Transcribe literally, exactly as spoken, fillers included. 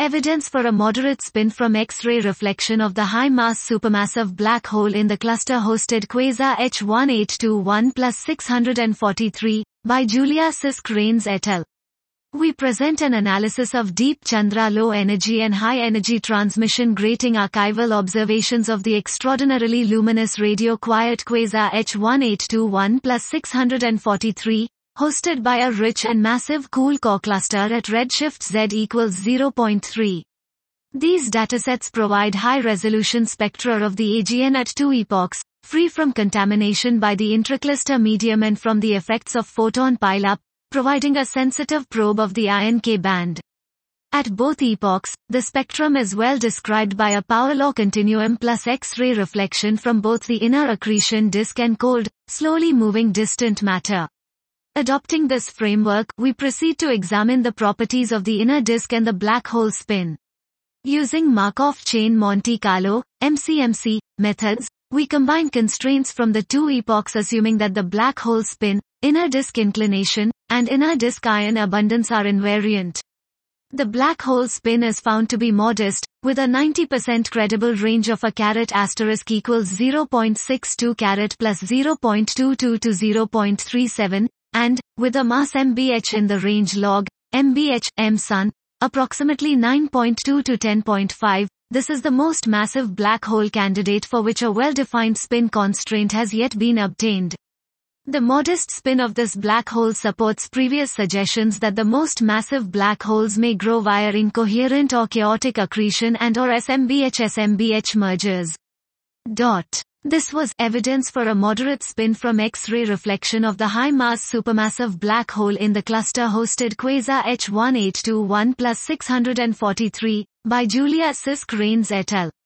Evidence for a moderate spin from X-ray reflection of the high-mass supermassive black hole in the cluster-hosted quasar H one eight two one plus six hundred forty-three, by Julia Sisk-Rains et al. We present an analysis of deep Chandra low-energy and high-energy transmission grating archival observations of the extraordinarily luminous radio-quiet quasar H one eight two one plus six hundred forty-three, hosted by a rich and massive cool core cluster at redshift Z equals zero point three. These datasets provide high-resolution spectra of the A G N at two epochs, free from contamination by the intracluster medium and from the effects of photon pileup, providing a sensitive probe of the I N K band. At both epochs, the spectrum is well described by a power law continuum plus X-ray reflection from both the inner accretion disk and cold, slowly moving distant matter. Adopting this framework, we proceed to examine the properties of the inner disk and the black hole spin. Using Markov chain Monte Carlo, M C M C, methods, we combine constraints from the two epochs assuming that the black hole spin, inner disk inclination, and inner disk ion abundance are invariant. The black hole spin is found to be modest, with a ninety percent credible range of a caret asterisk equals zero point six two caret plus zero point two two to zero point three seven, and, with a mass M B H in the range log, M B H, M sun, approximately nine point two to ten point five, this is the most massive black hole candidate for which a well-defined spin constraint has yet been obtained. The modest spin of this black hole supports previous suggestions that the most massive black holes may grow via incoherent or chaotic accretion and or S M B H S M B H mergers. Dot. This was evidence for a moderate spin from X-ray reflection of the high-mass supermassive black hole in the cluster-hosted quasar H one eight two one plus six hundred forty-three, by Julia Sisk-Rains et al.